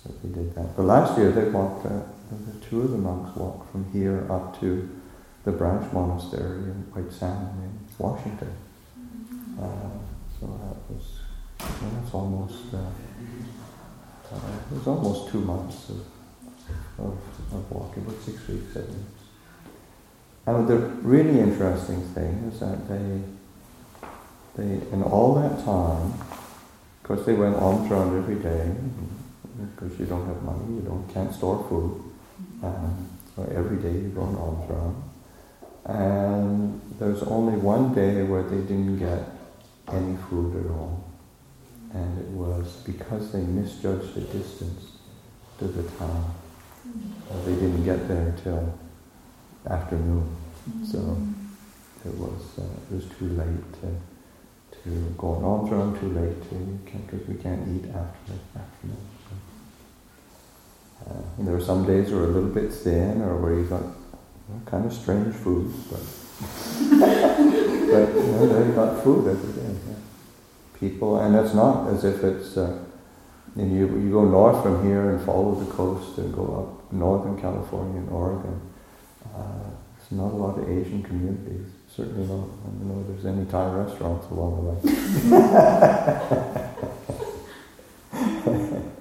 So we did that. But last year they walked, the two of the monks walked from here up to the branch monastery in White Salmon in Washington. So that was, that's almost, it was almost 2 months of walking, about 6 weeks, 7 weeks. And the really interesting thing is that they in all that time, of course they went alms round every day, because you don't have money, can't store food. So every day you go on alms round. And there's only one day where they didn't get any food at all. And it was because they misjudged the distance to the town. They didn't get there till afternoon. So it was too late to go on alms round, too late because we can't eat after the afternoon. And there were some days where a little bit thin, or where you got kind of strange food, but they got food every day. Yeah. People, and it's not as if it's you go north from here and follow the coast and go up northern California and Oregon. There's not a lot of Asian communities. Certainly not. I don't know if there's any Thai restaurants along the way.